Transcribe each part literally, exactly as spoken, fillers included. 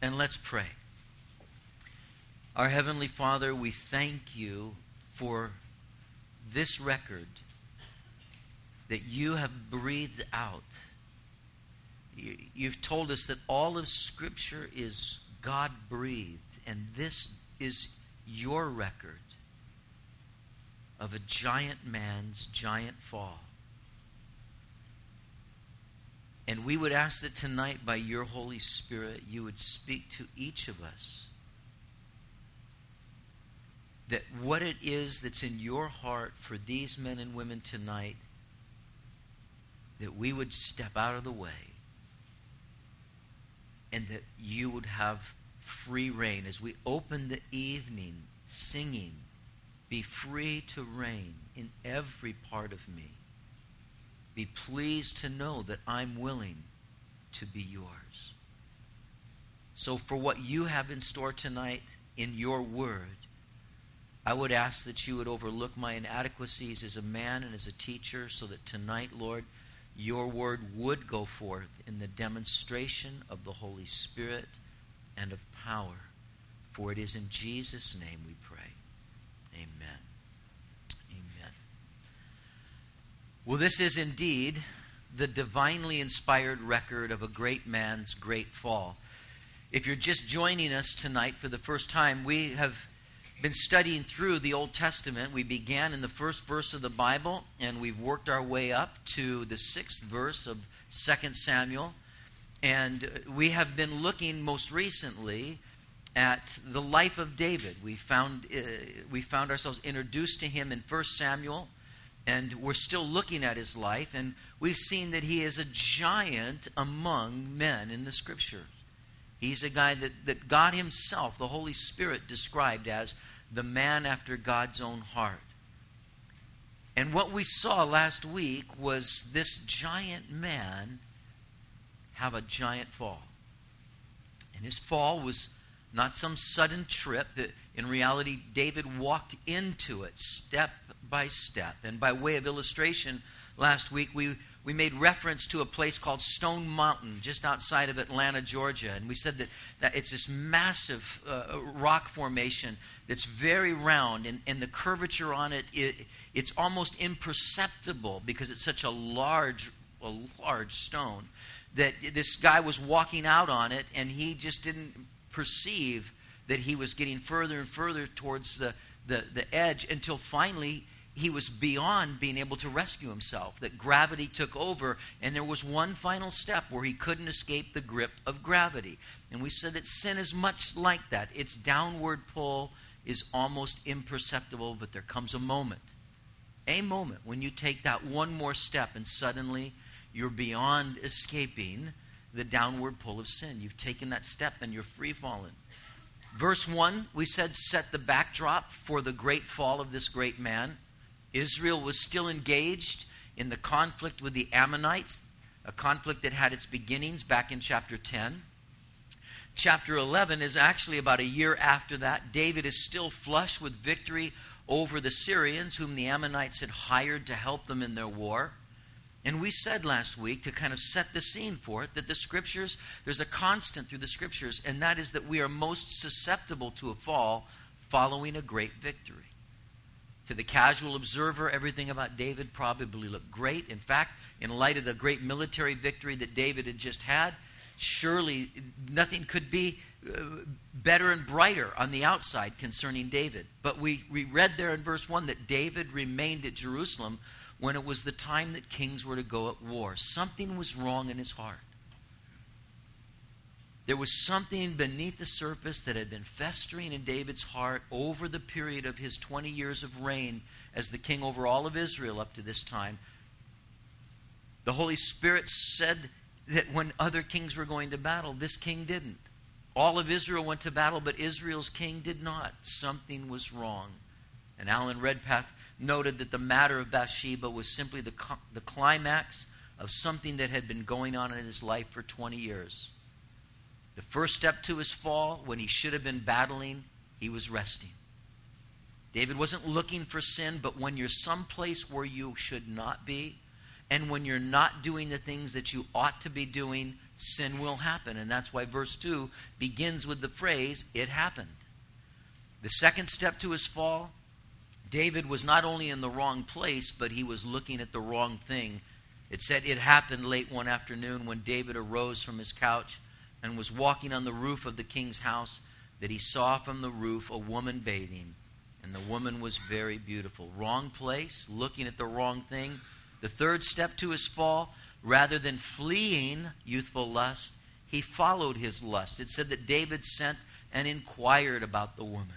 And let's pray. Our Heavenly Father, we thank you for this record that you have breathed out. You've told us that all of Scripture is God-breathed, and this is your record of a giant man's giant fall. And we would ask that tonight, by your Holy Spirit, you would speak to each of us. That what it is that's in your heart for these men and women tonight, that we would step out of the way and that you would have free reign. As we open the evening singing, be free to reign in every part of me. Be pleased to know that I'm willing to be yours. So for what you have in store tonight in your word, I would ask that you would overlook my inadequacies as a man and as a teacher, so that tonight, Lord, your word would go forth in the demonstration of the Holy Spirit and of power. For it is in Jesus' name we pray. Amen. Amen. Well, this is indeed the divinely inspired record of a great man's great fall. If you're just joining us tonight for the first time, we have been studying through the Old Testament. We began in the first verse of the Bible, and we've worked our way up to the sixth verse of Second Samuel. And we have been looking most recently at the life of David. We found uh, we found ourselves introduced to him in First Samuel, and we're still looking at his life, and we've seen that he is a giant among men in the Scripture. He's a guy that, that God himself, the Holy Spirit, described as the man after God's own heart. And what we saw last week was this giant man have a giant fall. And his fall was not some sudden trip. In reality, David walked into it step by step. And by way of illustration, last week we We made reference to a place called Stone Mountain, just outside of Atlanta, Georgia. And we said that, that it's this massive uh, rock formation that's very round. And, and the curvature on it, it, it's almost imperceptible because it's such a large, a large stone that this guy was walking out on it, and he just didn't perceive that he was getting further and further towards the, the, the edge until finally he was beyond being able to rescue himself, that gravity took over, and there was one final step where he couldn't escape the grip of gravity. And we said that sin is much like that. Its downward pull is almost imperceptible, but there comes a moment, a moment when you take that one more step, and suddenly you're beyond escaping the downward pull of sin. You've taken that step and you're free falling. Verse one, we said, set the backdrop for the great fall of this great man. Israel was still engaged in the conflict with the Ammonites, a conflict that had its beginnings back in chapter ten. Chapter eleven is actually about a year after that. David is still flush with victory over the Syrians, whom the Ammonites had hired to help them in their war. And we said last week, to kind of set the scene for it, that the Scriptures, there's a constant through the Scriptures, and that is that we are most susceptible to a fall following a great victory. To the casual observer, everything about David probably looked great. In fact, in light of the great military victory that David had just had, surely nothing could be uh, better and brighter on the outside concerning David. But we, we read there in verse one that David remained at Jerusalem when it was the time that kings were to go at war. Something was wrong in his heart. There was something beneath the surface that had been festering in David's heart over the period of his twenty years of reign as the king over all of Israel up to this time. The Holy Spirit said that when other kings were going to battle, this king didn't. All of Israel went to battle, but Israel's king did not. Something was wrong. And Alan Redpath noted that the matter of Bathsheba was simply the, the climax of something that had been going on in his life for twenty years. The first step to his fall, when he should have been battling, he was resting. David wasn't looking for sin, but when you're someplace where you should not be, and when you're not doing the things that you ought to be doing, sin will happen. And that's why verse two begins with the phrase, it happened. The second step to his fall, David was not only in the wrong place, but he was looking at the wrong thing. It said it happened late one afternoon when David arose from his couch and was walking on the roof of the king's house, that he saw from the roof a woman bathing, and the woman was very beautiful. Wrong place, looking at the wrong thing. The third step to his fall, rather than fleeing youthful lust, he followed his lust. It said that David sent and inquired about the woman.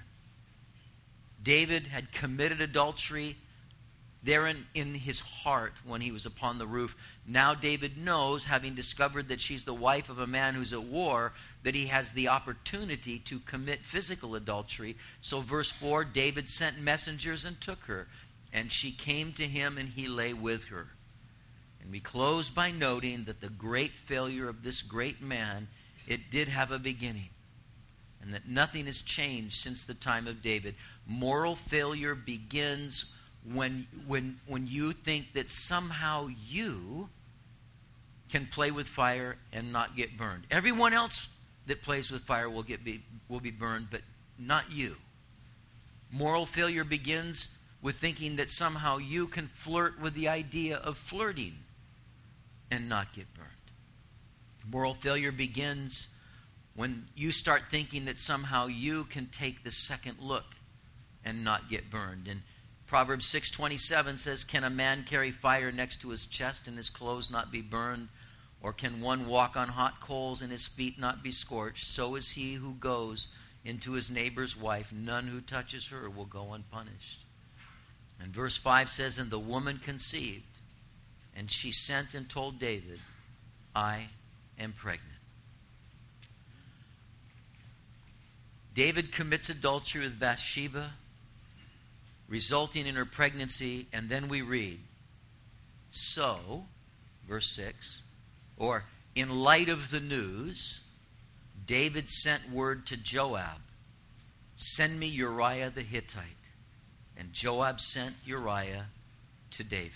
David had committed adultery there in, in his heart when he was upon the roof. Now David knows, having discovered that she's the wife of a man who's at war, that he has the opportunity to commit physical adultery. So verse four, David sent messengers and took her, and she came to him and he lay with her. And we close by noting that the great failure of this great man, it did have a beginning. And that nothing has changed since the time of David. Moral failure begins when, when, when you think that somehow you can play with fire and not get burned. Everyone else that plays with fire will get be, will be burned, but not you. Moral failure begins with thinking that somehow you can flirt with the idea of flirting and not get burned. Moral failure begins when you start thinking that somehow you can take the second look and not get burned. And Proverbs six twenty-seven says, can a man carry fire next to his chest and his clothes not be burned? Or can one walk on hot coals and his feet not be scorched? So is he who goes into his neighbor's wife. None who touches her will go unpunished. And verse five says, and the woman conceived, and she sent and told David, I am pregnant. David commits adultery with Bathsheba, resulting in her pregnancy, and then we read, so, verse six, or in light of the news, David sent word to Joab, send me Uriah the Hittite. And Joab sent Uriah to David.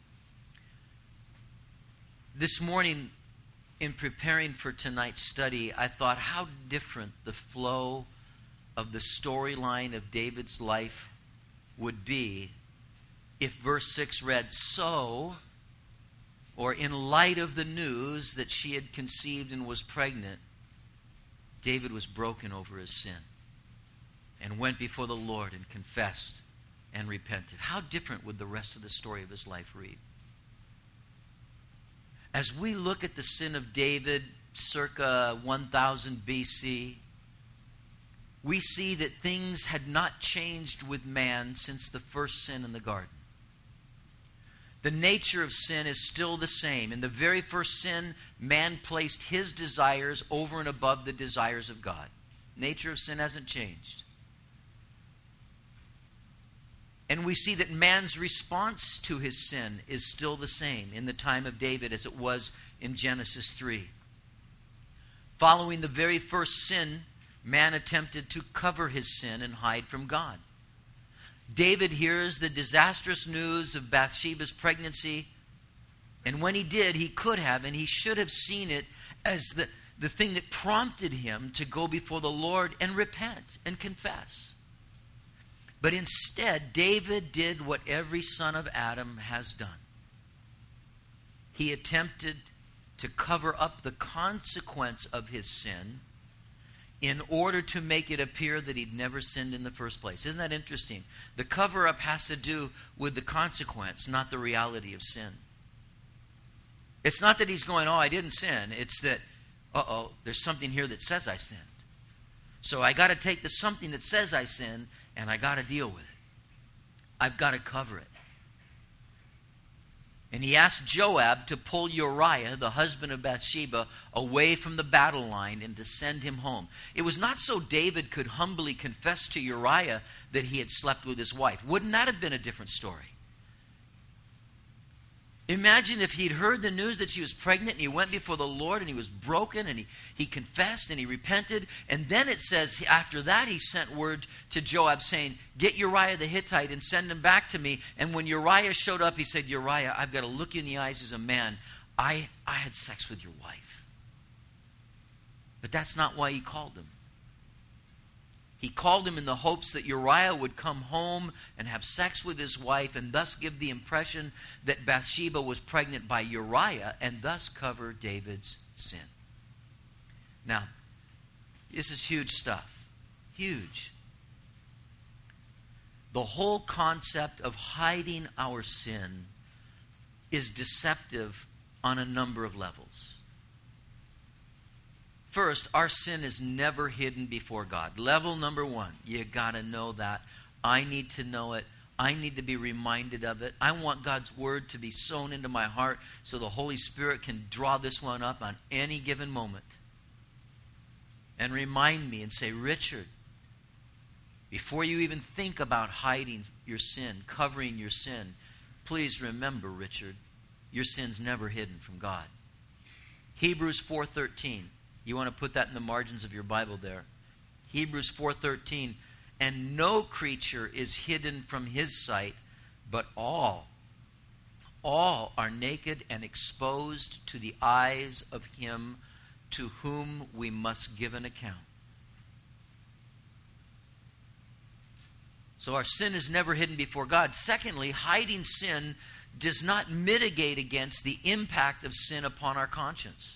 This morning, in preparing for tonight's study, I thought how different the flow of the storyline of David's life would be if verse six read, so, or in light of the news that she had conceived and was pregnant, David was broken over his sin and went before the Lord and confessed and repented. How different would the rest of the story of his life read? As we look at the sin of David circa one thousand B C, we see that things had not changed with man since the first sin in the garden. The nature of sin is still the same. In the very first sin, man placed his desires over and above the desires of God. Nature of sin hasn't changed. And we see that man's response to his sin is still the same in the time of David as it was in Genesis three. Following the very first sin, man attempted to cover his sin and hide from God. David hears the disastrous news of Bathsheba's pregnancy, and when he did, he could have and he should have seen it as the, the thing that prompted him to go before the Lord and repent and confess. But instead, David did what every son of Adam has done. He attempted to cover up the consequence of his sin in order to make it appear that he'd never sinned in the first place. Isn't that interesting? The cover-up has to do with the consequence, not the reality of sin. It's not that he's going, oh, I didn't sin. It's that, uh-oh, there's something here that says I sinned. So I got to take the something that says I sinned, and I got to deal with it. I've got to cover it. And he asked Joab to pull Uriah, the husband of Bathsheba, away from the battle line and to send him home. It was not so David could humbly confess to Uriah that he had slept with his wife. Wouldn't that have been a different story? Imagine if he'd heard the news that she was pregnant and he went before the Lord and he was broken and he, he confessed and he repented. And then it says after that he sent word to Joab saying, get Uriah the Hittite and send him back to me. And when Uriah showed up, he said, Uriah, I've got to look you in the eyes as a man. I, I had sex with your wife. But that's not why he called him. He called him in the hopes that Uriah would come home and have sex with his wife and thus give the impression that Bathsheba was pregnant by Uriah and thus cover David's sin. Now, this is huge stuff. Huge. The whole concept of hiding our sin is deceptive on a number of levels. First, our sin is never hidden before God. Level number one, you got to know that. I need to know it. I need to be reminded of it. I want God's word to be sown into my heart so the Holy Spirit can draw this one up on any given moment and remind me and say, Richard, before you even think about hiding your sin, covering your sin, please remember, Richard, your sin's never hidden from God. Hebrews four thirteen. You want to put that in the margins of your Bible there. Hebrews four thirteen. And no creature is hidden from his sight, but all, all are naked and exposed to the eyes of him to whom we must give an account. So our sin is never hidden before God. Secondly, hiding sin does not mitigate against the impact of sin upon our conscience.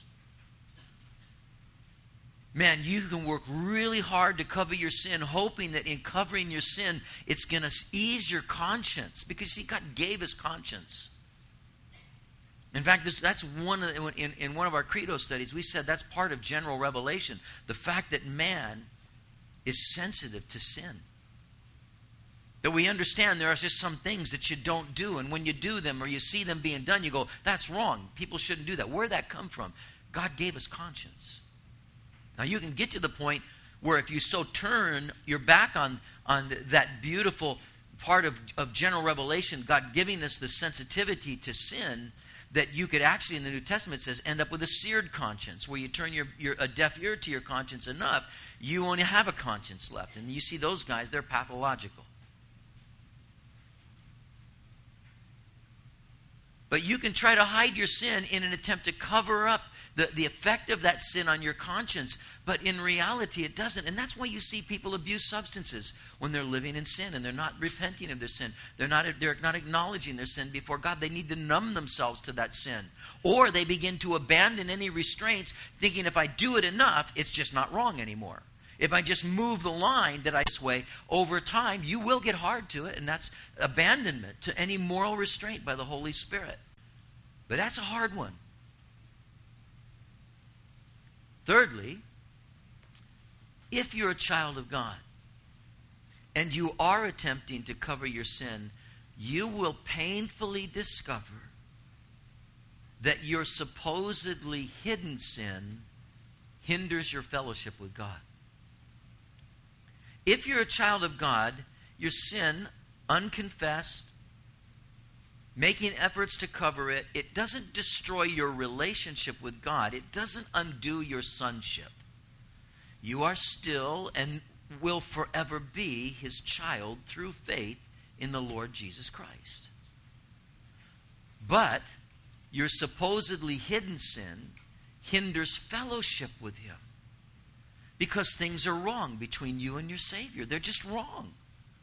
Man, you can work really hard to cover your sin, hoping that in covering your sin, it's going to ease your conscience. Because, see, God gave us conscience. In fact, this, that's one of the, in, in one of our credo studies, we said that's part of general revelation. The fact that man is sensitive to sin. That we understand there are just some things that you don't do. And when you do them or you see them being done, you go, that's wrong. People shouldn't do that. Where'd that come from? God gave us conscience. Now, you can get to the point where if you so turn your back on, on that beautiful part of, of general revelation, God giving us the sensitivity to sin, that you could actually, in the New Testament it says, end up with a seared conscience, where you turn your, your a deaf ear to your conscience enough, you only have a conscience left. And you see those guys, they're pathological. But you can try to hide your sin in an attempt to cover up the, the effect of that sin on your conscience. But in reality, it doesn't. And that's why you see people abuse substances when they're living in sin and they're not repenting of their sin. They're not, they're not acknowledging their sin before God. They need to numb themselves to that sin. Or they begin to abandon any restraints, thinking if I do it enough, it's just not wrong anymore. If I just move the line that I this way, over time, you will get hard to it, and that's abandonment to any moral restraint by the Holy Spirit. But that's a hard one. Thirdly, if you're a child of God and you are attempting to cover your sin, you will painfully discover that your supposedly hidden sin hinders your fellowship with God. If you're a child of God, your sin, unconfessed, making efforts to cover it, it doesn't destroy your relationship with God. It doesn't undo your sonship. You are still and will forever be His child through faith in the Lord Jesus Christ. But your supposedly hidden sin hinders fellowship with Him. Because things are wrong between you and your Savior. They're just wrong.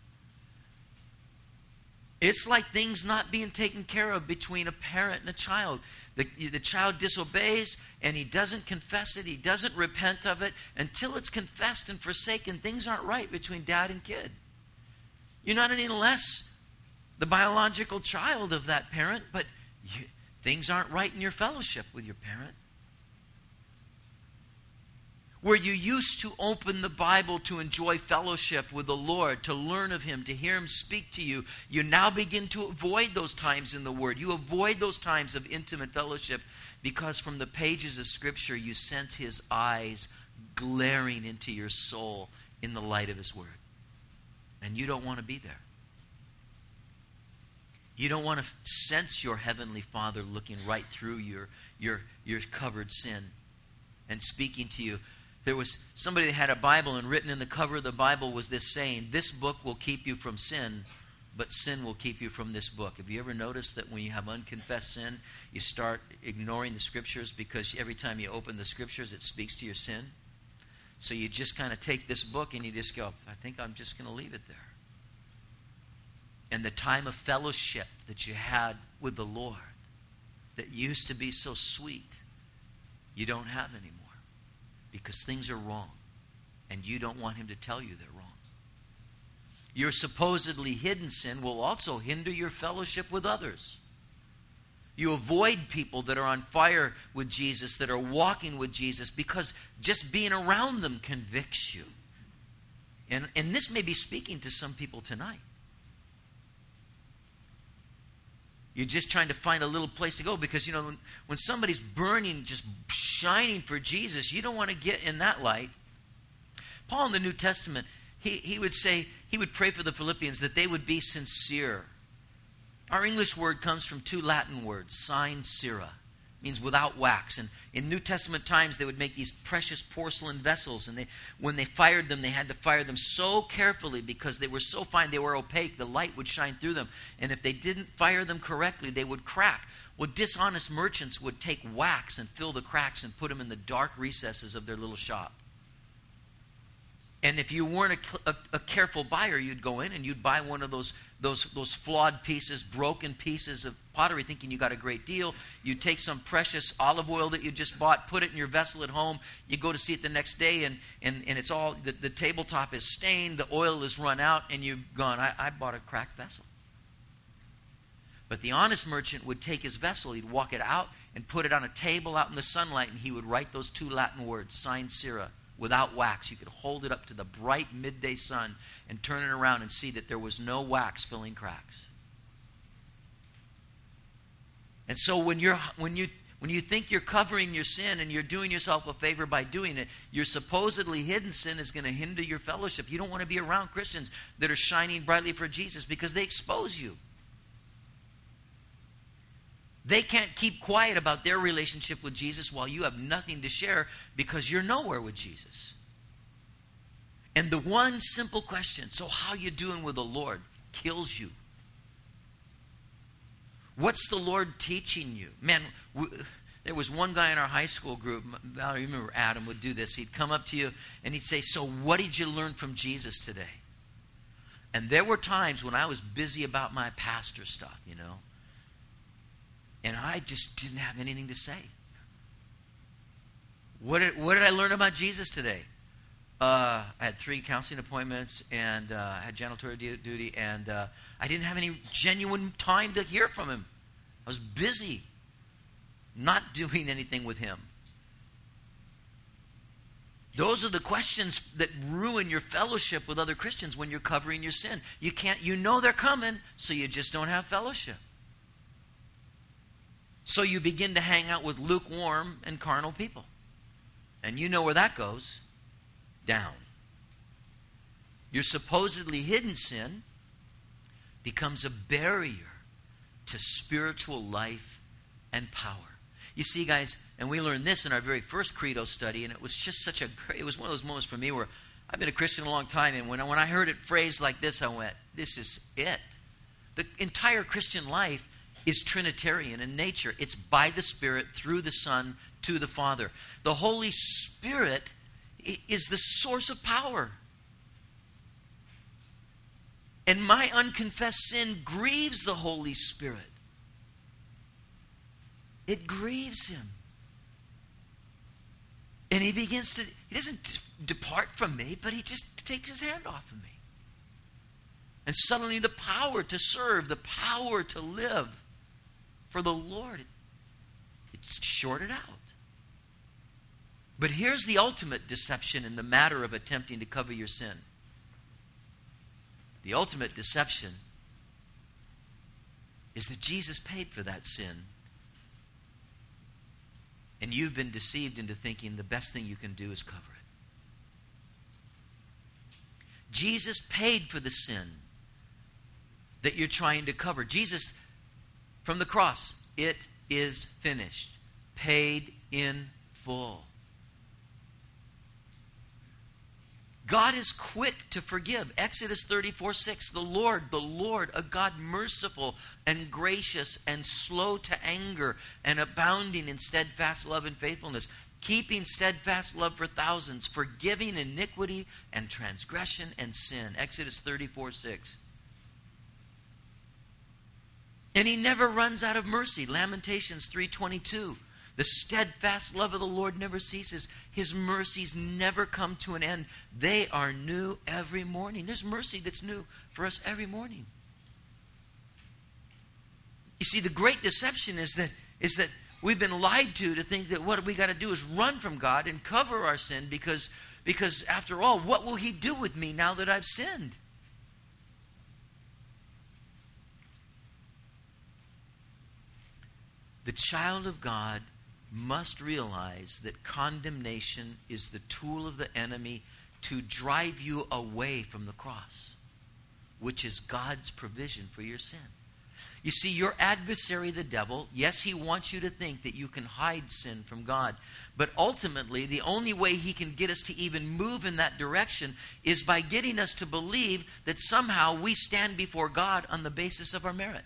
It's like things not being taken care of between a parent and a child. The, the child disobeys and he doesn't confess it. He doesn't repent of it. Until it's confessed and forsaken, things aren't right between dad and kid. You're not any less the biological child of that parent, but you, things aren't right in your fellowship with your parent. Where you used to open the Bible to enjoy fellowship with the Lord, to learn of Him, to hear Him speak to you, you now begin to avoid those times in the Word. You avoid those times of intimate fellowship because from the pages of Scripture you sense His eyes glaring into your soul in the light of His Word. And you don't want to be there. You don't want to sense your Heavenly Father looking right through your, your, your covered sin and speaking to you. There was somebody that had a Bible, and written in the cover of the Bible was this saying, "This book will keep you from sin, but sin will keep you from this book." Have you ever noticed that when you have unconfessed sin, you start ignoring the Scriptures because every time you open the Scriptures, it speaks to your sin? So you just kind of take this book and you just go, I think I'm just going to leave it there. And the time of fellowship that you had with the Lord that used to be so sweet, you don't have anymore because things are wrong and you don't want Him to tell you they're wrong. Your supposedly hidden sin will also hinder your fellowship with others. You avoid people that are on fire with Jesus, that are walking with Jesus, because just being around them convicts you. And, and this may be speaking to some people tonight. You're just trying to find a little place to go because, you know, when, when somebody's burning, just shining for Jesus, you don't want to get in that light. Paul in the New Testament, he, he would say, he would pray for the Philippians that they would be sincere. Our English word comes from two Latin words, sine cera, means without wax. And in New Testament times, they would make these precious porcelain vessels. And they, when they fired them, they had to fire them so carefully because they were so fine, they were opaque. The light would shine through them. And if they didn't fire them correctly, they would crack. Well, dishonest merchants would take wax and fill the cracks and put them in the dark recesses of their little shop. And if you weren't a, a, a careful buyer, you'd go in and you'd buy one of those, those, those flawed pieces, broken pieces of pottery, thinking you got a great deal. You'd take some precious olive oil that you just bought, put it in your vessel at home. You go to see it the next day, and, and, and it's all, the, the tabletop is stained, the oil is run out, and you've gone, I, I bought a cracked vessel. But the honest merchant would take his vessel, he'd walk it out and put it on a table out in the sunlight, and he would write those two Latin words, sine cera, without wax. You could hold it up to the bright midday sun and turn it around and see that there was no wax filling cracks. And so when you're when you when you think you're covering your sin and you're doing yourself a favor by doing it, your supposedly hidden sin is going to hinder your fellowship. You don't want to be around Christians that are shining brightly for Jesus because they expose you. They can't keep quiet about their relationship with Jesus while you have nothing to share because you're nowhere with Jesus. And the one simple question, so how you doing with the Lord, kills you. What's the Lord teaching you? Man, we, there was one guy in our high school group, I remember Adam would do this. He'd come up to you and he'd say, so what did you learn from Jesus today? And there were times when I was busy about my pastor stuff, you know. And I just didn't have anything to say. What did, what did I learn about Jesus today? Uh, I had three counseling appointments and uh, I had janitorial duty, and uh, I didn't have any genuine time to hear from him. I was busy not doing anything with him. Those are the questions that ruin your fellowship with other Christians when you're covering your sin. You can't, you know they're coming, so you just don't have fellowship. So you begin to hang out with lukewarm and carnal people. And you know where that goes. Down. Your supposedly hidden sin becomes a barrier to spiritual life and power. You see, guys, and we learned this in our very first Credo study, and it was just such a great, it was one of those moments for me where I've been a Christian a long time, and when I, when I heard it phrased like this, I went, this is it. The entire Christian life is Trinitarian in nature. It's by the Spirit, through the Son, to the Father. The Holy Spirit is the source of power. And my unconfessed sin grieves the Holy Spirit. It grieves Him. And He begins to, He doesn't depart from me, but He just takes His hand off of me. And suddenly the power to serve, the power to live for the Lord, it's shorted out. But here's the ultimate deception in the matter of attempting to cover your sin. The ultimate deception is that Jesus paid for that sin. And you've been deceived into thinking the best thing you can do is cover it. Jesus paid for the sin that you're trying to cover. Jesus, from the cross, it is finished. Paid in full. God is quick to forgive. Exodus thirty-four six, the Lord, the Lord, a God merciful and gracious and slow to anger and abounding in steadfast love and faithfulness. keeping steadfast love for thousands, forgiving iniquity and transgression and sin. Exodus thirty-four six. And he never runs out of mercy. Lamentations three twenty-two. The steadfast love of the Lord never ceases. His mercies never come to an end. They are new every morning. There's mercy that's new for us every morning. You see, the great deception is that is that we've been lied to to think that what we got to do is run from God and cover our sin because, because after all, what will He do with me now that I've sinned? The child of God must realize that condemnation is the tool of the enemy to drive you away from the cross, which is God's provision for your sin. You see, your adversary, the devil, yes, he wants you to think that you can hide sin from God. But ultimately, the only way he can get us to even move in that direction is by getting us to believe that somehow we stand before God on the basis of our merit.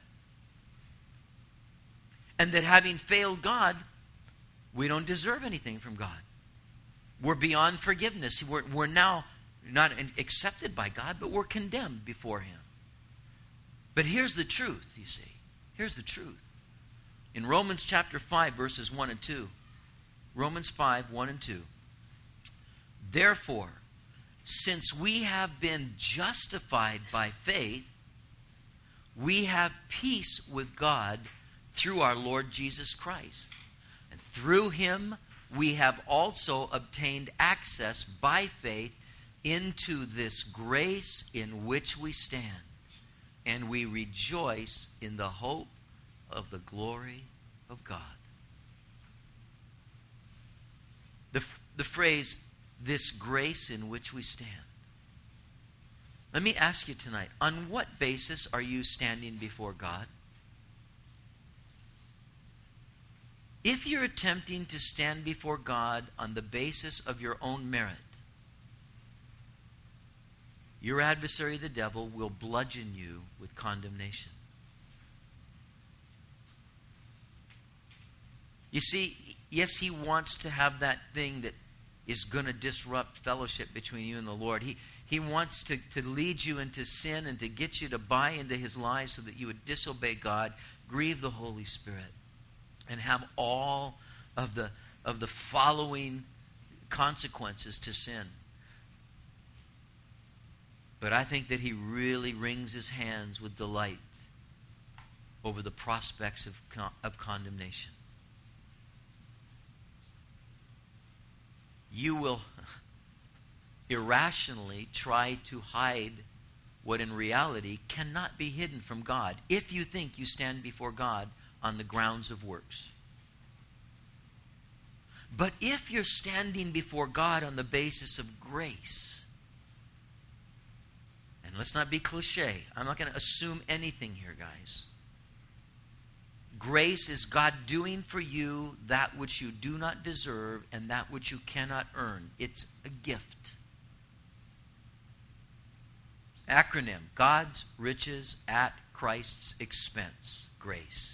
And that having failed God, we don't deserve anything from God. We're beyond forgiveness. We're, we're now not accepted by God, but we're condemned before Him. But here's the truth, you see. Here's the truth. In Romans chapter five, verses one and two. Romans five, one and two. Therefore, since we have been justified by faith, we have peace with God through our Lord Jesus Christ. And through Him, we have also obtained access by faith into this grace in which we stand. And we rejoice in the hope of the glory of God. The, the phrase, this grace in which we stand. Let me ask you tonight, on what basis are you standing before God? If you're attempting to stand before God on the basis of your own merit, your adversary, the devil, will bludgeon you with condemnation. You see, yes, he wants to have that thing that is going to disrupt fellowship between you and the Lord. He, he wants to, to lead you into sin and to get you to buy into his lies so that you would disobey God, grieve the Holy Spirit, and have all of the, of the following consequences to sin. But I think that he really wrings his hands with delight over the prospects of, con- of condemnation. You will irrationally try to hide what in reality cannot be hidden from God if you think you stand before God on the grounds of works. But if you're standing before God on the basis of grace, and let's not be cliche. I'm not going to assume anything here, guys. Grace is God doing for you that which you do not deserve and that which you cannot earn. It's a gift. Acronym, God's riches at Christ's expense. Grace.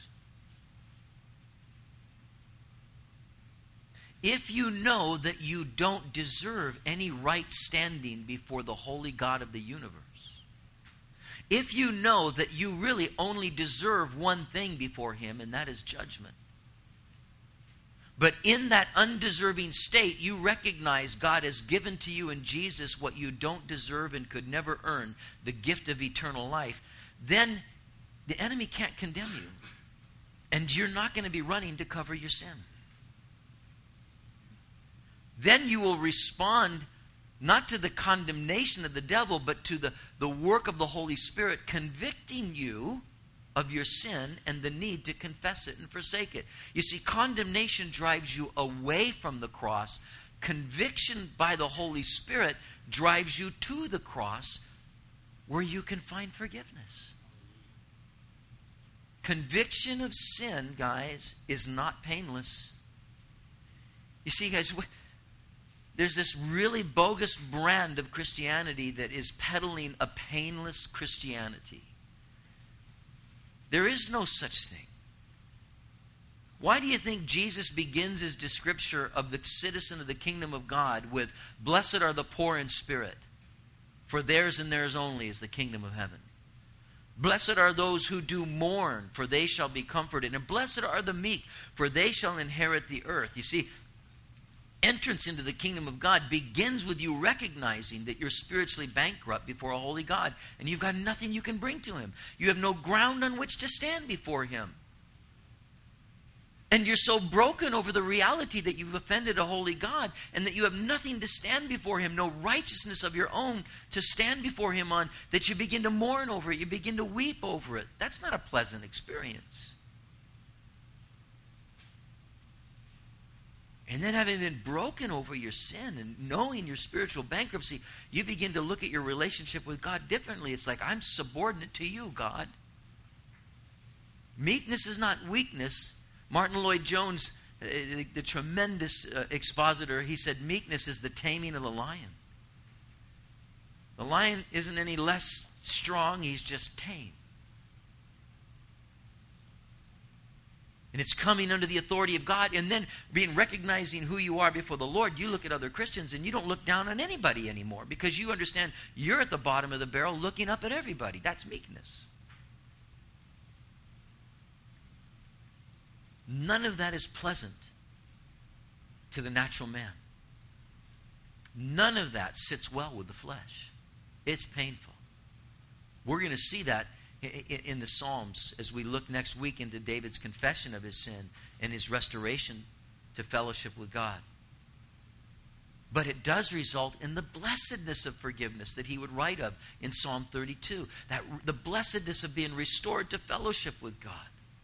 If you know that you don't deserve any right standing before the holy God of the universe, if you know that you really only deserve one thing before Him, and that is judgment, but in that undeserving state, you recognize God has given to you in Jesus what you don't deserve and could never earn, the gift of eternal life, then the enemy can't condemn you. And you're not going to be running to cover your sin. Then you will respond not to the condemnation of the devil, but to the, the work of the Holy Spirit convicting you of your sin and the need to confess it and forsake it. You see, condemnation drives you away from the cross. Conviction by the Holy Spirit drives you to the cross where you can find forgiveness. Conviction of sin, guys, is not painless. You see, guys, there's this really bogus brand of Christianity that is peddling a painless Christianity. There is no such thing. Why do you think Jesus begins his description of the citizen of the kingdom of God with, "Blessed are the poor in spirit, for theirs and theirs only is the kingdom of heaven. Blessed are those who do mourn, for they shall be comforted. And blessed are the meek, for they shall inherit the earth." You see, entrance into the kingdom of God begins with you recognizing that you're spiritually bankrupt before a holy God, and you've got nothing you can bring to him. You have no ground on which to stand before him. And you're so broken over the reality that you've offended a holy God and that you have nothing to stand before him, no righteousness of your own to stand before him on, that you begin to mourn over it. You begin to weep over it. That's not a pleasant experience. And then, having been broken over your sin and knowing your spiritual bankruptcy, you begin to look at your relationship with God differently. It's like, I'm subordinate to you, God. Meekness is not weakness. Martin Lloyd-Jones, the, the tremendous uh, expositor, he said meekness is the taming of the lion. The lion isn't any less strong, he's just tame. And it's coming under the authority of God, and then being recognizing who you are before the Lord. You look at other Christians and you don't look down on anybody anymore because you understand you're at the bottom of the barrel looking up at everybody. That's meekness. None of that is pleasant to the natural man. None of that sits well with the flesh. It's painful. We're going to see that in the Psalms as we look next week into David's confession of his sin and his restoration to fellowship with God. But it does result in the blessedness of forgiveness that he would write of in Psalm thirty-two. That the blessedness of being restored to fellowship with God.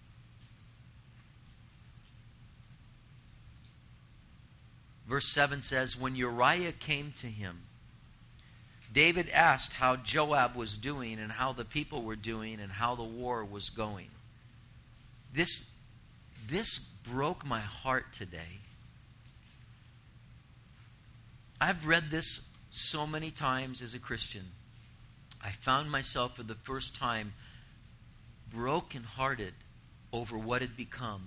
Verse seven says, when Uriah came to him, David asked how Joab was doing and how the people were doing and how the war was going. This, this broke my heart today. I've read this so many times as a Christian. I found myself for the first time brokenhearted over what had become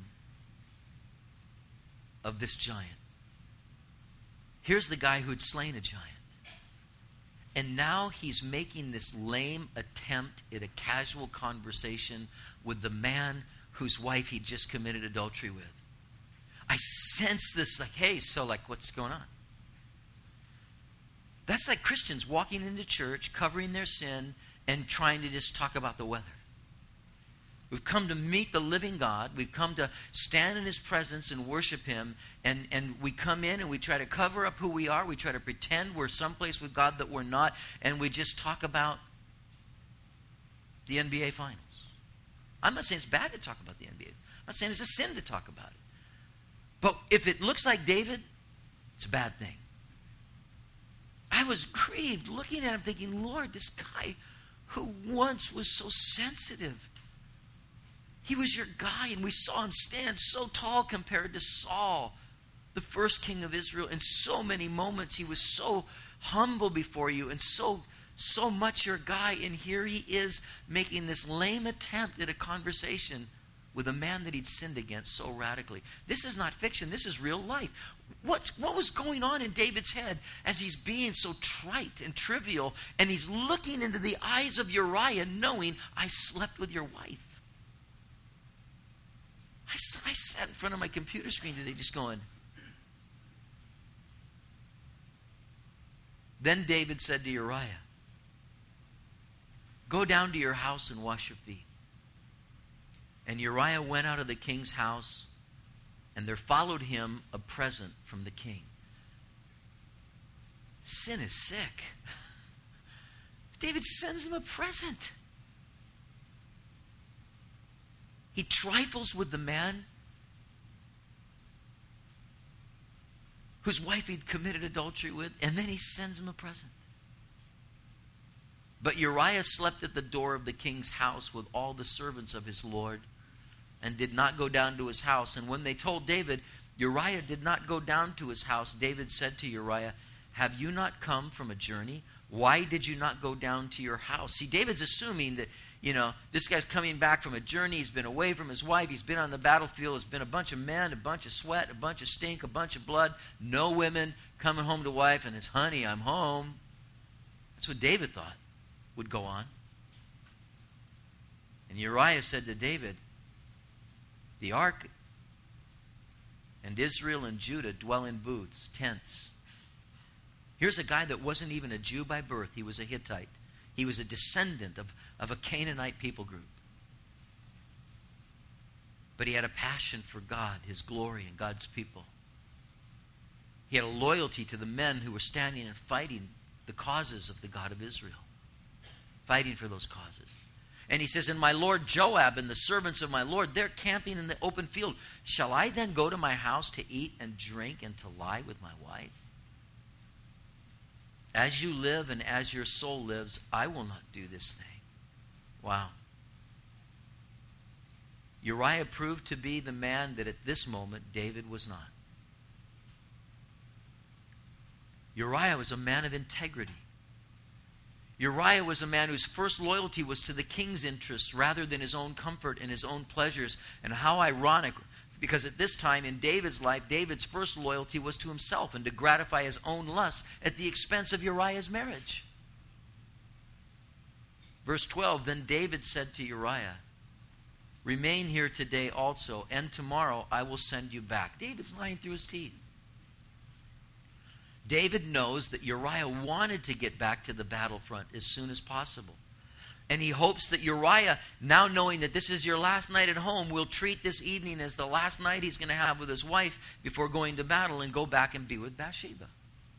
of this giant. Here's the guy who had slain a giant. And now he's making this lame attempt at a casual conversation with the man whose wife he'd just committed adultery with. I sense this like, hey, so like what's going on? That's like Christians walking into church, covering their sin, and trying to just talk about the weather. We've come to meet the living God. We've come to stand in his presence and worship him. And, and we come in and we try to cover up who we are. We try to pretend we're someplace with God that we're not. And we just talk about the N B A Finals. I'm not saying it's bad to talk about the N B A. I'm not saying it's a sin to talk about it. But if it looks like David, it's a bad thing. I was grieved looking at him thinking, Lord, this guy who once was so sensitive, he was your guy, and we saw him stand so tall compared to Saul, the first king of Israel. In so many moments, he was so humble before you and so, so much your guy. And here he is making this lame attempt at a conversation with a man that he'd sinned against so radically. This is not fiction. This is real life. What's, what was going on in David's head as he's being so trite and trivial, and he's looking into the eyes of Uriah knowing, I slept with your wife? I, I sat in front of my computer screen today just going. Then David said to Uriah, go down to your house and wash your feet. And Uriah went out of the king's house, and there followed him a present from the king. Sin is sick. David sends him a present. He trifles with the man whose wife he'd committed adultery with, and then he sends him a present. But Uriah slept at the door of the king's house with all the servants of his lord, and did not go down to his house. And when they told David, Uriah did not go down to his house, David said to Uriah, have you not come from a journey? Why did you not go down to your house? See, David's assuming that You know, this guy's coming back from a journey. He's been away from his wife. He's been on the battlefield. It's been a bunch of men, a bunch of sweat, a bunch of stink, a bunch of blood. No women coming home to wife, and it's, honey, I'm home. That's what David thought would go on. And Uriah said to David, the ark and Israel and Judah dwell in booths, tents. Here's a guy that wasn't even a Jew by birth. He was a Hittite. He was a descendant of, of a Canaanite people group. But he had a passion for God, His glory, and God's people. He had a loyalty to the men who were standing and fighting the causes of the God of Israel. Fighting for those causes. And he says, and my lord Joab and the servants of my lord, they're camping in the open field. Shall I then go to my house to eat and drink and to lie with my wife? As you live and as your soul lives, I will not do this thing. Wow. Uriah proved to be the man that at this moment David was not. Uriah was a man of integrity. Uriah was a man whose first loyalty was to the king's interests rather than his own comfort and his own pleasures. And how ironic, because at this time in David's life, David's first loyalty was to himself and to gratify his own lusts at the expense of Uriah's marriage. Verse twelve, then David said to Uriah, remain here today also, and tomorrow I will send you back. David's lying through his teeth. David knows that Uriah wanted to get back to the battlefront as soon as possible. And he hopes that Uriah, now knowing that this is your last night at home, will treat this evening as the last night he's going to have with his wife before going to battle and go back and be with Bathsheba.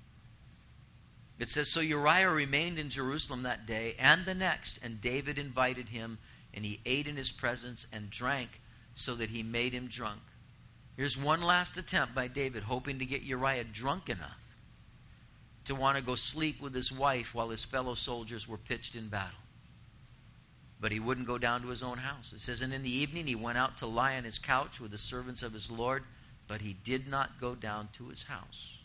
It says, so Uriah remained in Jerusalem that day and the next, and David invited him, and he ate in his presence and drank so that he made him drunk. Here's one last attempt by David, hoping to get Uriah drunk enough to want to go sleep with his wife while his fellow soldiers were pitched in battle. But he wouldn't go down to his own house. It says, and in the evening he went out to lie on his couch with the servants of his Lord, but he did not go down to his house.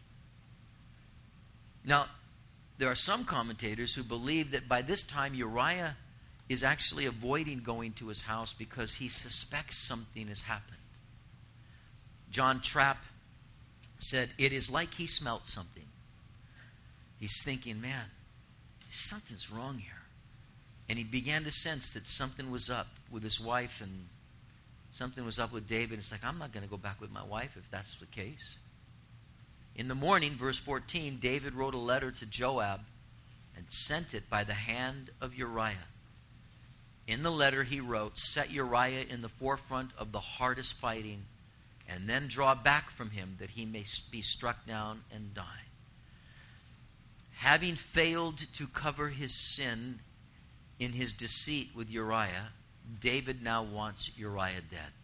Now, there are some commentators who believe that by this time Uriah is actually avoiding going to his house because he suspects something has happened. John Trapp said, it is like he smelt something. He's thinking, man, something's wrong here. And he began to sense that something was up with his wife and something was up with David. It's like, I'm not going to go back with my wife if that's the case. In the morning, verse fourteen, David wrote a letter to Joab and sent it by the hand of Uriah. In the letter he wrote, set Uriah in the forefront of the hardest fighting and then draw back from him that he may be struck down and die. Having failed to cover his sin in his deceit with Uriah, David now wants Uriah dead.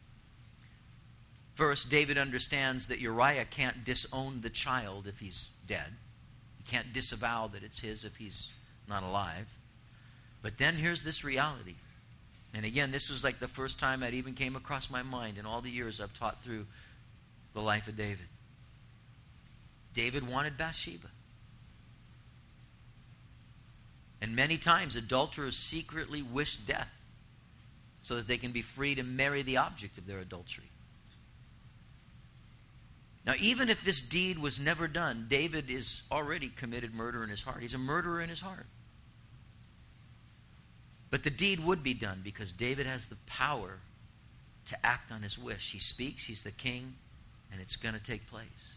First, David understands that Uriah can't disown the child if he's dead. He can't disavow that it's his if he's not alive. But then here's this reality. And again, this was like the first time it even came across my mind in all the years I've taught through the life of David. David wanted Bathsheba. And many times adulterers secretly wish death so that they can be free to marry the object of their adultery. Now, even if this deed was never done, David is already committed murder in his heart. He's a murderer in his heart. But the deed would be done because David has the power to act on his wish. He speaks, he's the king, and it's going to take place.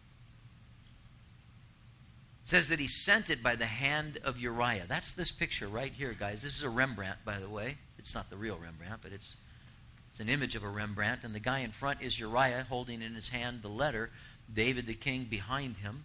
It says that he sent it by the hand of Uriah. That's this picture right here, guys. This is a Rembrandt, by the way. It's not the real Rembrandt, but it's it's an image of a Rembrandt. And the guy in front is Uriah holding in his hand the letter. David the king behind him.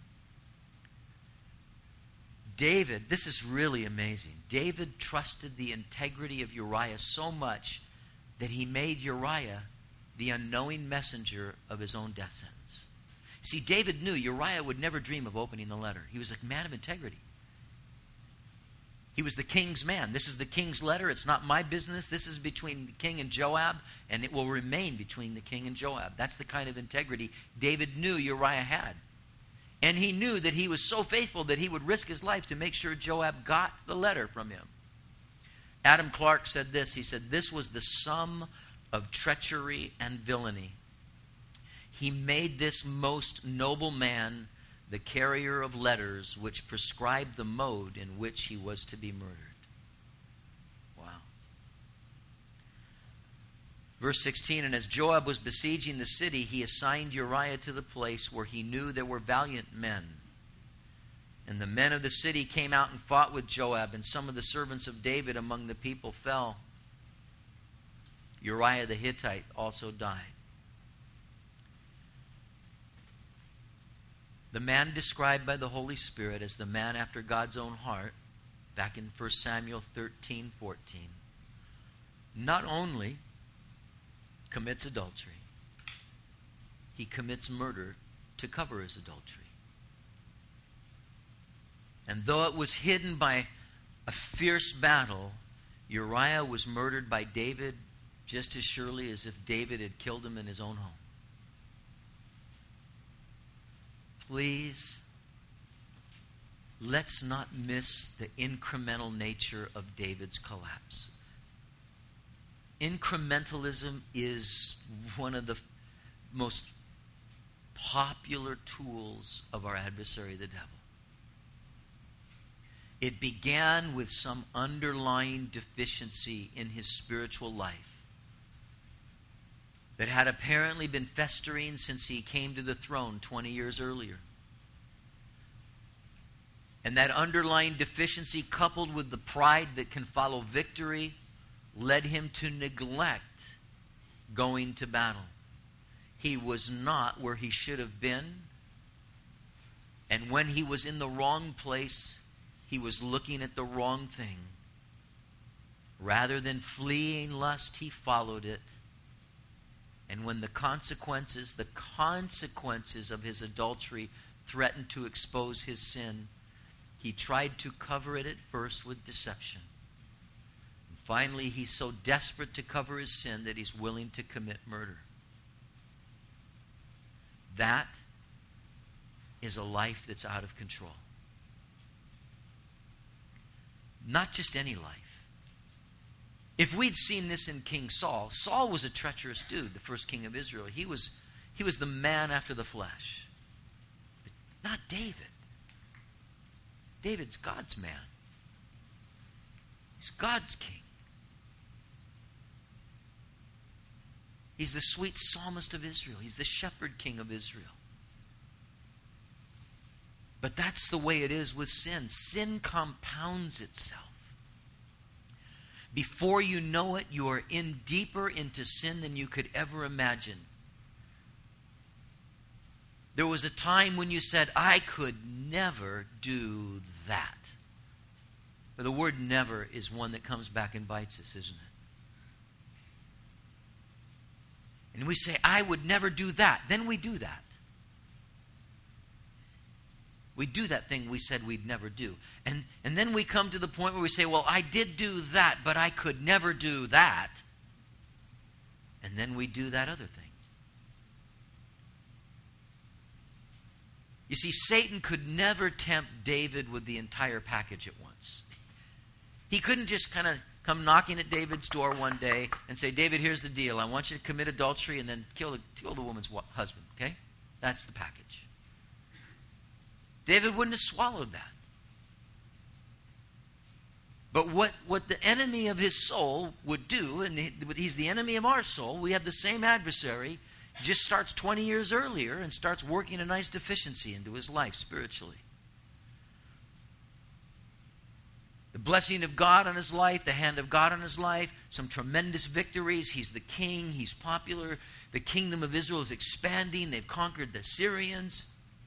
David, this is really amazing. David trusted the integrity of Uriah so much that he made Uriah the unknowing messenger of his own death sentence. See, David knew Uriah would never dream of opening the letter. He was a man of integrity. He was the king's man. This is the king's letter. It's not my business. This is between the king and Joab, and it will remain between the king and Joab. That's the kind of integrity David knew Uriah had. And he knew that he was so faithful that he would risk his life to make sure Joab got the letter from him. Adam Clarke said this. He said, "This was the sum of treachery and villainy. He made this most noble man the carrier of letters which prescribed the mode in which he was to be murdered." Wow. Verse sixteen, "And as Joab was besieging the city, he assigned Uriah to the place where he knew there were valiant men. And the men of the city came out and fought with Joab, and some of the servants of David among the people fell. Uriah the Hittite also died." The man described by the Holy Spirit as the man after God's own heart, back in First Samuel thirteen fourteen, not only commits adultery, he commits murder to cover his adultery. And though it was hidden by a fierce battle, Uriah was murdered by David just as surely as if David had killed him in his own home. Please, let's not miss the incremental nature of David's collapse. Incrementalism is one of the most popular tools of our adversary, the devil. It began with some underlying deficiency in his spiritual life that had apparently been festering since he came to the throne twenty years earlier. And that underlying deficiency, coupled with the pride that can follow victory, led him to neglect going to battle. He was not where he should have been. And when he was in the wrong place, he was looking at the wrong thing. Rather than fleeing lust, he followed it. And when the consequences, the consequences of his adultery threatened to expose his sin, he tried to cover it at first with deception. And finally, he's so desperate to cover his sin that he's willing to commit murder. That is a life that's out of control. Not just any life. If we'd seen this in King Saul, Saul was a treacherous dude, the first king of Israel. He was, he was the man after the flesh. But not David. David's God's man. He's God's king. He's the sweet psalmist of Israel. He's the shepherd king of Israel. But that's the way it is with sin. Sin compounds itself. Before you know it, you are in deeper into sin than you could ever imagine. There was a time when you said, "I could never do that." But the word "never" is one that comes back and bites us, isn't it? And we say, "I would never do that." Then we do that. We do that thing we said we'd never do. And, and then we come to the point where we say, "Well, I did do that, but I could never do that." And then we do that other thing. You see, Satan could never tempt David with the entire package at once. He couldn't just kind of come knocking at David's door one day and say, "David, here's the deal. I want you to commit adultery and then kill the, kill the woman's husband." Okay? That's the package. David wouldn't have swallowed that. But what, what the enemy of his soul would do, and he, he's the enemy of our soul, we have the same adversary, just starts twenty years earlier and starts working a nice deficiency into his life spiritually. The blessing of God on his life, the hand of God on his life, some tremendous victories. He's the king, he's popular. The kingdom of Israel is expanding. They've conquered the Syrians.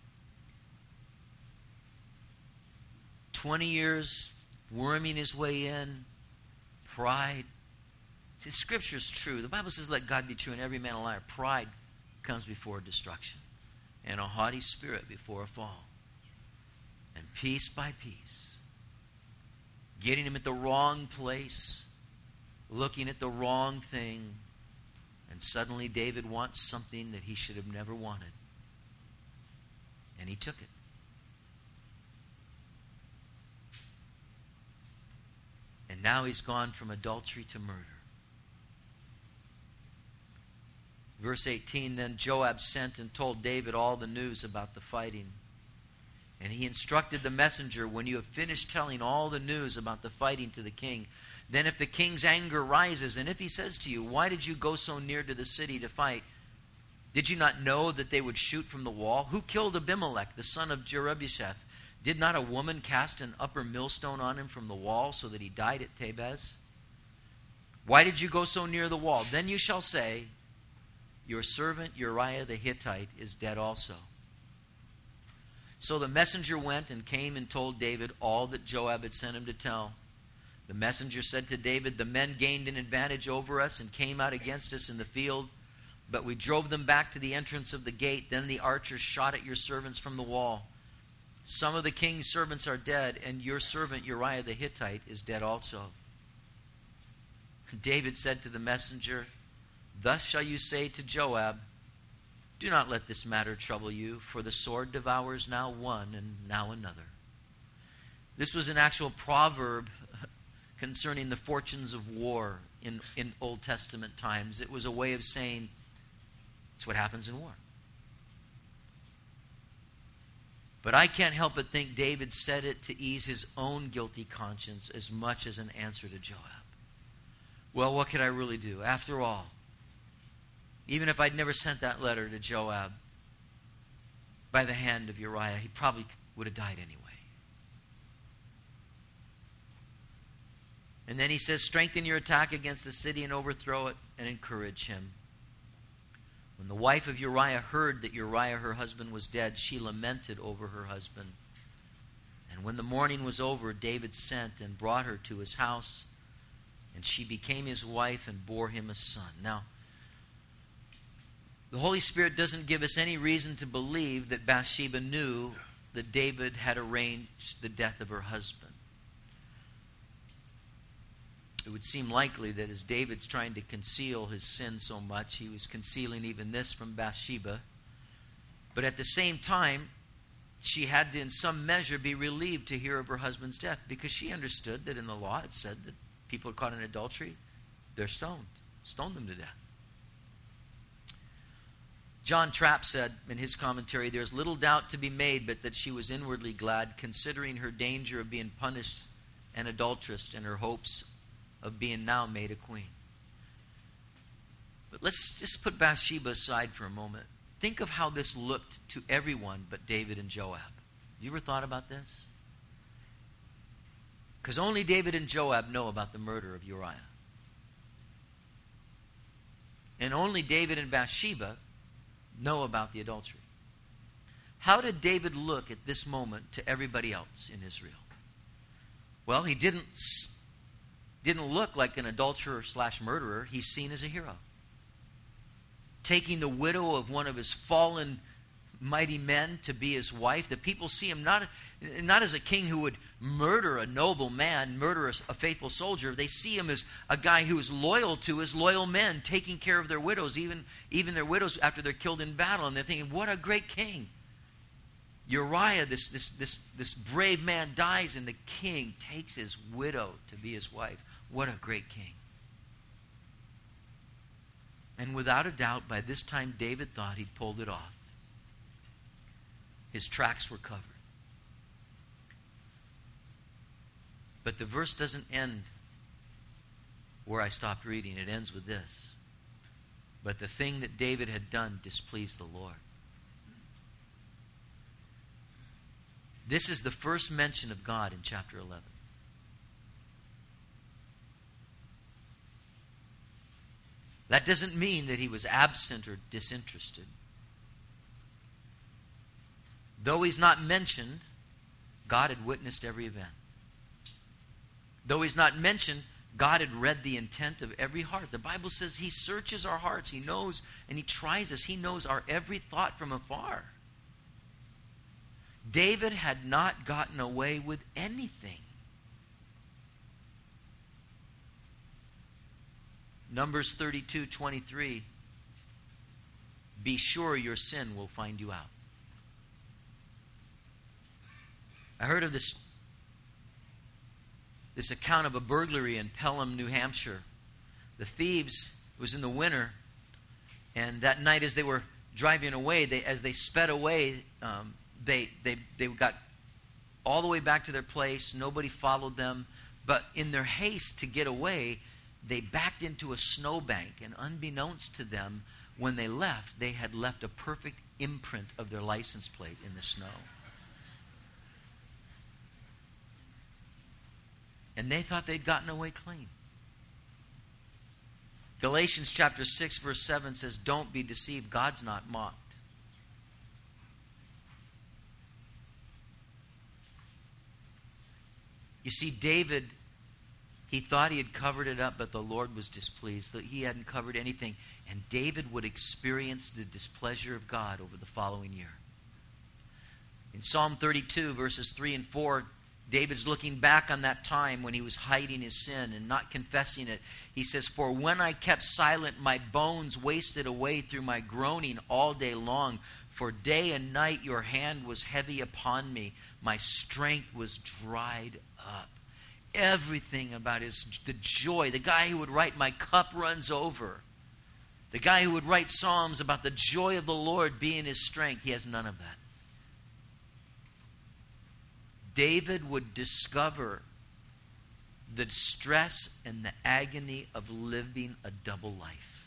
twenty years worming his way in. Pride. See, the Scripture is true. The Bible says, "Let God be true and every man a liar." Pride comes before destruction, and a haughty spirit before a fall. And piece by piece, getting him at the wrong place, looking at the wrong thing, and suddenly David wants something that he should have never wanted. And he took it. And Now he's gone from adultery to murder. Verse eighteen, then Joab sent and told David all the news about the fighting. And he instructed the messenger, when you have finished telling all the news about the fighting to the king, then if the king's anger rises, and if he says to you, why did you go so near to the city to fight? Did you not know that they would shoot from the wall? Who killed Abimelech, the son of Jerubbesheth? Did not a woman cast an upper millstone on him from the wall so that he died at Tabez? Why did you go so near the wall? Then you shall say, your servant Uriah the Hittite is dead also. So the messenger went and came and told David all that Joab had sent him to tell. The messenger said to David, the men gained an advantage over us and came out against us in the field, but we drove them back to the entrance of the gate. Then the archers shot at your servants from the wall. Some of the king's servants are dead, and your servant Uriah the Hittite is dead also. David said to the messenger, thus shall you say to Joab, do not let this matter trouble you, for the sword devours now one and now another. This was an actual proverb concerning the fortunes of war in, in Old Testament times. It was a way of saying, it's what happens in war. But I can't help but think David said it to ease his own guilty conscience as much as an answer to Joab. Well, what could I really do? After all, even if I'd never sent that letter to Joab by the hand of Uriah, he probably would have died anyway. And then he says, strengthen your attack against the city and overthrow it, and encourage him. When the wife of Uriah heard that Uriah, her husband, was dead, she lamented over her husband. And when the mourning was over, David sent and brought her to his house, and she became his wife and bore him a son. Now, the Holy Spirit doesn't give us any reason to believe that Bathsheba knew that David had arranged the death of her husband. It would seem likely that as David's trying to conceal his sin so much, he was concealing even this from Bathsheba. But at the same time, she had to in some measure be relieved to hear of her husband's death, because she understood that in the law it said that people caught in adultery, they're stoned. Stone them to death. John Trapp said in his commentary, there's little doubt to be made but that she was inwardly glad, considering her danger of being punished an adulteress and her hopes of being now made a queen. But let's just put Bathsheba aside for a moment. Think of how this looked to everyone but David and Joab. Have you ever thought about this? Because only David and Joab know about the murder of Uriah. And only David and Bathsheba know about the adultery. How did David look at this moment to everybody else in Israel? Well, he didn't, didn't look like an adulterer slash murderer. He's seen as a hero. Taking the widow of one of his fallen mighty men to be his wife. The people see him not, not as a king who would murder a noble man, murder a, a faithful soldier. They see him as a guy who is loyal to his loyal men, taking care of their widows, even, even their widows after they're killed in battle. And they're thinking, what a great king. Uriah, this, this, this, this brave man, dies, and the king takes his widow to be his wife. What a great king. And without a doubt, by this time, David thought he'd pulled it off. His tracks were covered. But the verse doesn't end where I stopped reading. It ends with this. But the thing that David had done displeased the Lord. This is the first mention of God in chapter eleven. That doesn't mean that he was absent or disinterested. Though he's not mentioned, God had witnessed every event. Though he's not mentioned, God had read the intent of every heart. The Bible says he searches our hearts. He knows and he tries us. He knows our every thought from afar. David had not gotten away with anything. Numbers thirty-two twenty-three. Be sure your sin will find you out. I heard of this this account of a burglary in Pelham, New Hampshire. The thieves, it was in the winter, and that night as they were driving away, they, as they sped away, um, they, they, they got all the way back to their place. Nobody followed them. But in their haste to get away, they backed into a snowbank. And unbeknownst to them, when they left, they had left a perfect imprint of their license plate in the snow. And they thought they'd gotten away clean. Galatians chapter six verse seven says, don't be deceived. God's not mocked. You see, David, he thought he had covered it up, but the Lord was displeased that he hadn't covered anything. And David would experience the displeasure of God over the following year. In Psalm thirty-two, verses three and four, David's looking back on that time when he was hiding his sin and not confessing it. He says, for when I kept silent, my bones wasted away through my groaning all day long. For day and night your hand was heavy upon me. My strength was dried up. Everything about his, the joy, the guy who would write, my cup runs over. The guy who would write psalms about the joy of the Lord being his strength, he has none of that. David would discover the stress and the agony of living a double life.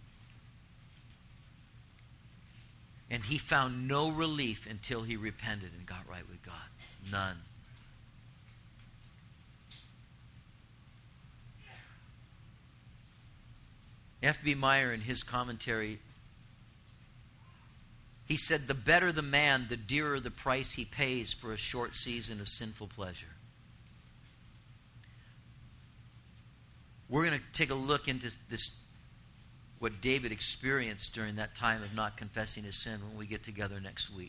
And he found no relief until he repented and got right with God. None. F B Meyer, in his commentary, he said, the better the man, the dearer the price he pays for a short season of sinful pleasure. We're going to take a look into this, what David experienced during that time of not confessing his sin when we get together next week.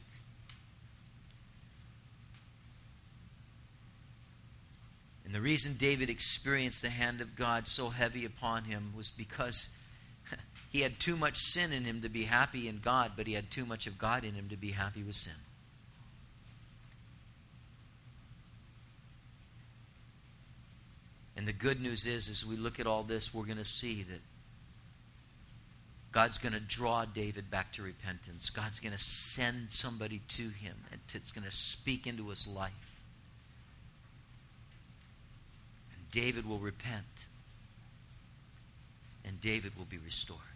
And the reason David experienced the hand of God so heavy upon him was because he had too much sin in him to be happy in God, but he had too much of God in him to be happy with sin. And the good news is, as we look at all this, we're going to see that God's going to draw David back to repentance. God's going to send somebody to him, and it's going to speak into his life. And David will repent. And David will be restored.